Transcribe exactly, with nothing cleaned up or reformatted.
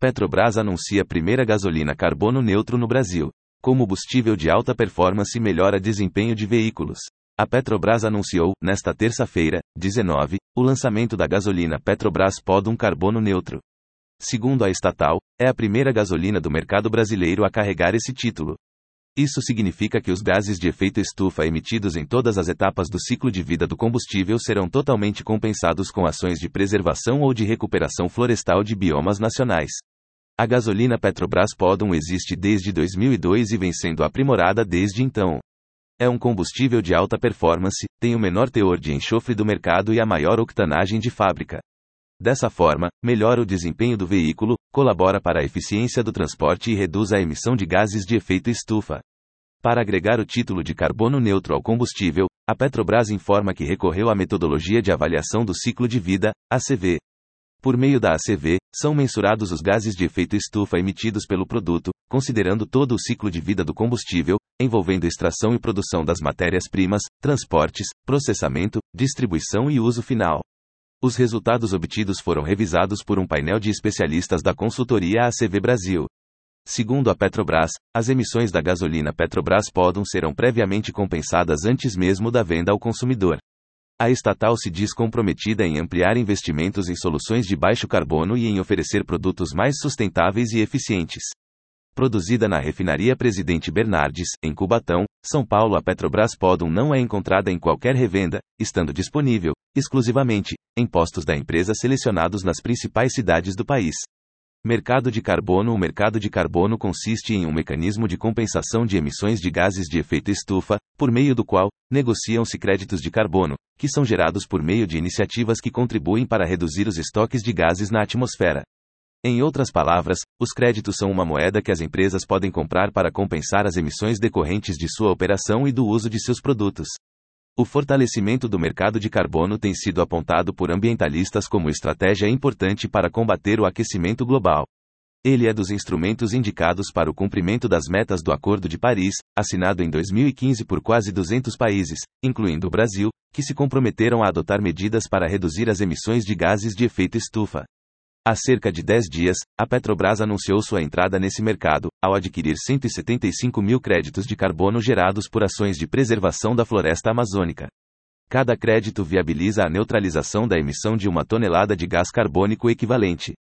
Petrobras anuncia primeira gasolina carbono neutro no Brasil. Combustível de alta performance melhora desempenho de veículos. A Petrobras anunciou, nesta terça-feira, dezenove, o lançamento da gasolina Petrobras Podum Carbono Neutro. Segundo a estatal, é a primeira gasolina do mercado brasileiro a carregar esse título. Isso significa que os gases de efeito estufa emitidos em todas as etapas do ciclo de vida do combustível serão totalmente compensados com ações de preservação ou de recuperação florestal de biomas nacionais. A gasolina Petrobras Podum existe desde dois mil e dois e vem sendo aprimorada desde então. É um combustível de alta performance, tem o menor teor de enxofre do mercado e a maior octanagem de fábrica. Dessa forma, melhora o desempenho do veículo, colabora para a eficiência do transporte e reduz a emissão de gases de efeito estufa. Para agregar o título de carbono neutro ao combustível, a Petrobras informa que recorreu à metodologia de avaliação do ciclo de vida, A C V. Por meio da A C V, são mensurados os gases de efeito estufa emitidos pelo produto, considerando todo o ciclo de vida do combustível, envolvendo extração e produção das matérias-primas, transportes, processamento, distribuição e uso final. Os resultados obtidos foram revisados por um painel de especialistas da consultoria A C V Brasil. Segundo a Petrobras, as emissões da gasolina Petrobras Podum serão previamente compensadas antes mesmo da venda ao consumidor. A estatal se diz comprometida em ampliar investimentos em soluções de baixo carbono e em oferecer produtos mais sustentáveis e eficientes. Produzida na refinaria Presidente Bernardes, em Cubatão, São Paulo, a Petrobras Podum não é encontrada em qualquer revenda, estando disponível, exclusivamente, em postos da empresa selecionados nas principais cidades do país. Mercado de carbono. O mercado de carbono consiste em um mecanismo de compensação de emissões de gases de efeito estufa, por meio do qual, negociam-se créditos de carbono, que são gerados por meio de iniciativas que contribuem para reduzir os estoques de gases na atmosfera. Em outras palavras, os créditos são uma moeda que as empresas podem comprar para compensar as emissões decorrentes de sua operação e do uso de seus produtos. O fortalecimento do mercado de carbono tem sido apontado por ambientalistas como estratégia importante para combater o aquecimento global. Ele é dos instrumentos indicados para o cumprimento das metas do Acordo de Paris, assinado em dois mil e quinze por quase duzentos países, incluindo o Brasil, que se comprometeram a adotar medidas para reduzir as emissões de gases de efeito estufa. Há cerca de dez dias, a Petrobras anunciou sua entrada nesse mercado, ao adquirir cento e setenta e cinco mil créditos de carbono gerados por ações de preservação da floresta amazônica. Cada crédito viabiliza a neutralização da emissão de uma tonelada de gás carbônico equivalente.